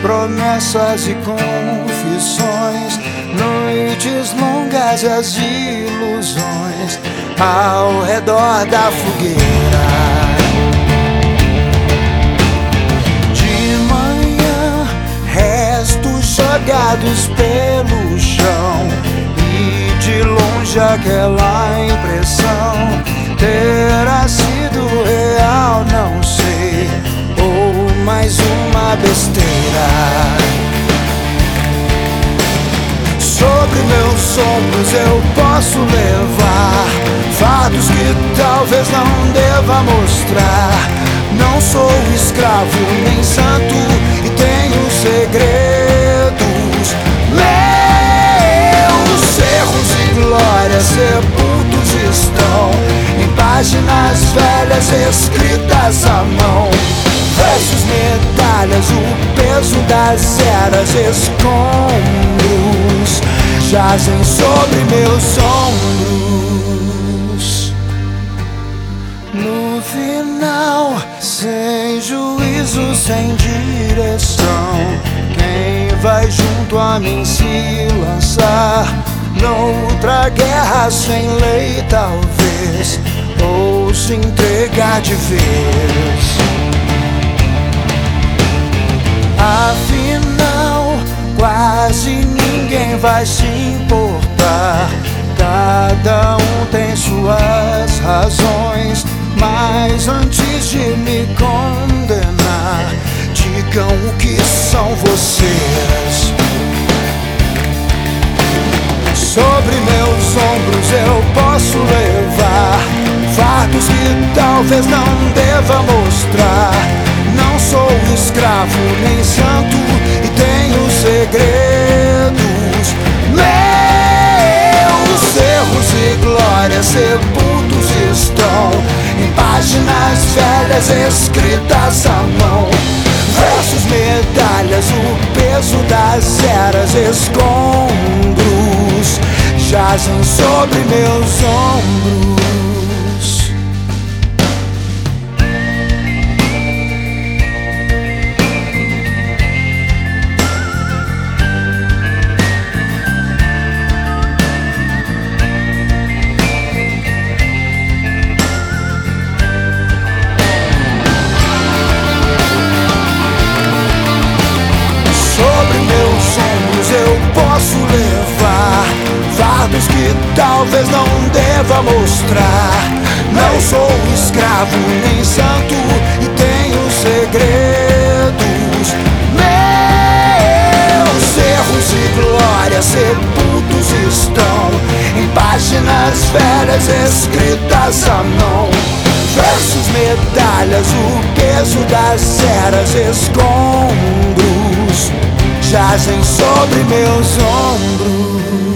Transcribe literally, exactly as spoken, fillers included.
promessas e confissões, noites longas e as ilusões ao redor da fogueira. De manhã, restos jogados pelo chão, e de longe aquela impressão terá sido real, não sei, ou mais uma besteira. Sobre meus ombros eu posso levar fardos que talvez não deva mostrar. Não sou escravo nem santo e tenho segredos. Meus erros e glórias sepultos estão em páginas velhas escritas à mão. Versos, medalhas, o peso das eras, escombros jazem sobre meus ombros. No final, sem juízo, sem direção, quem vai junto a mim se lançar noutra guerra sem lei, talvez, ou se entregar de vez. Afinal, quase ninguém vai se importar. Cada um tem suas razões, mas antes de me condenar, digam o que são vocês. Sobre meus ombros eu posso levar fardos que talvez não deva mostrar. Não sou escravo nem santo e tenho segredos. Meus erros e glórias sepultos estão em páginas velhas escritas à mão. Versos, medalhas, o peso das eras, escombros jazem sobre meus ombros. Eu posso levar fardos que talvez não deva mostrar. Não sou escravo nem santo e tenho segredos. Meus erros e glórias sepultos estão em páginas velhas escritas à mão. Versos, medalhas, o peso das eras, escombros jazem sobre meus ombros.